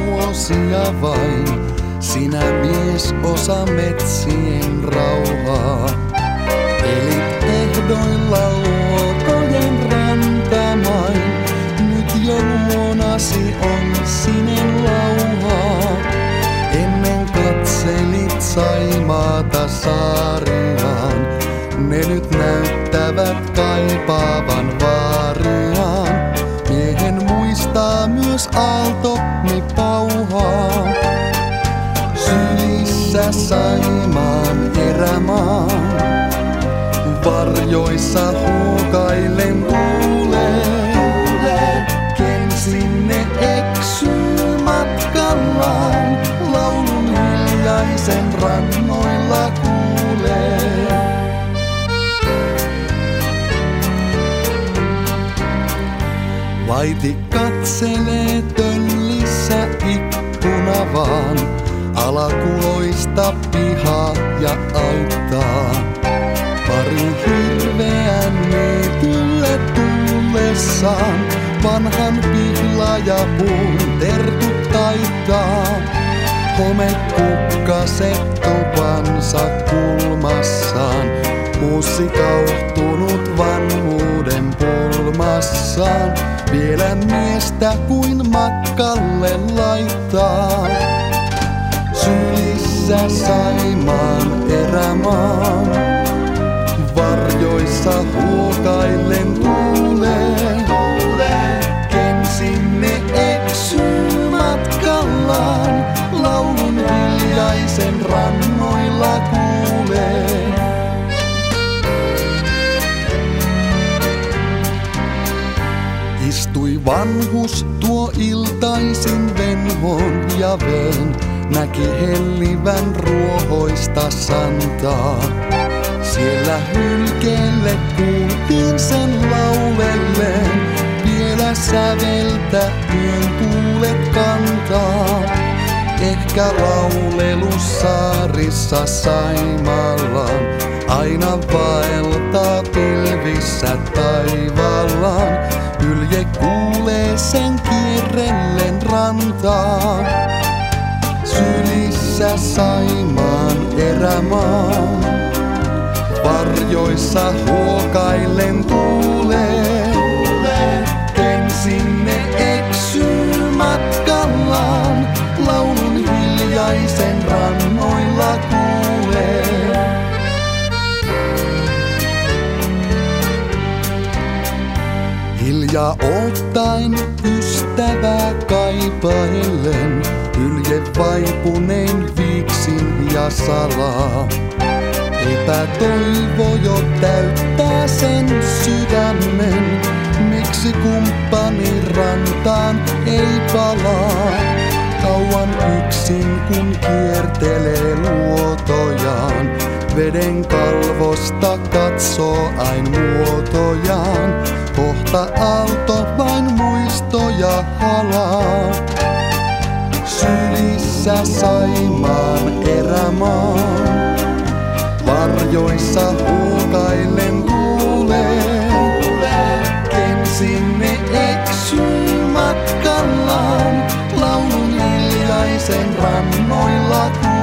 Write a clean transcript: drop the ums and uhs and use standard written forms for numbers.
vuosia vain, sinä mies osa metsien rauhaa. Elit ehdoilla luotojen rantamain, nyt jo luonasi on sinen lauhaa. Ennen katselit Saimaata saariaan, ne nyt näyttävät kaipaavan vaariaan. Miehen muistaa myös aaltoni pauhaa. Sylissä Saimaan erämaan, varjoissa huokailen tuulee. Ken sinne eksyy matkallaan, laulun hiljaisen rannoilla kuulee. Vaiti katselee töllissä ikkuna vaan, alakuloista pihaa ja aittaa. Pari hirveän niitylle tullessaan, vanhan pihlajapuun tertut taittaa. Homekukkaset tupansa kulmassaan, muussi kauhtunut vanhuuden pulmassaan. Vielä miestä kuin matkalle laittaa. Sylissä Saimaan erämaan, varjoissa huokaillen tuulee. Ken sinne eksyy matkallaan, laulun hiljaisen rannoilla kuulee. Istui vanhus tuo iltaisin venhon ja veen, näki hellivän ruohoista santaa. Siellä hylkeelle kuultiin sen laulelleen, vielä säveltä yön tuulet kantaa. Ehkä laulellussaarissa Saimaalla aina vaeltaa pilvissä taivaallaan. Hylje kuulee sen kierrellen rantaa. Sylissä Saimaan erämaan, varjoissa huokaillen tuulee. Ken sinne eksyy matkallaan, laulun hiljaisen rannoilla kuulee. Hiljaa ottaen ystävää kaipaillen, hylje vaipuneen viiksin ja salaa. Epätoivo jo täyttää sen sydämen, miksi kumppani rantaan ei palaa. Kauan yksin kun kiertelee luotojaan, veden kalvosta katsoo ain muotojaan. Kohta aalto vain muistoja halaa. Sylissä Saimaan erämaan, varjoissa huokaillen tuulee. Ken sinne eksyy matkallaan, laulun hiljaisen rannoilla kuulee.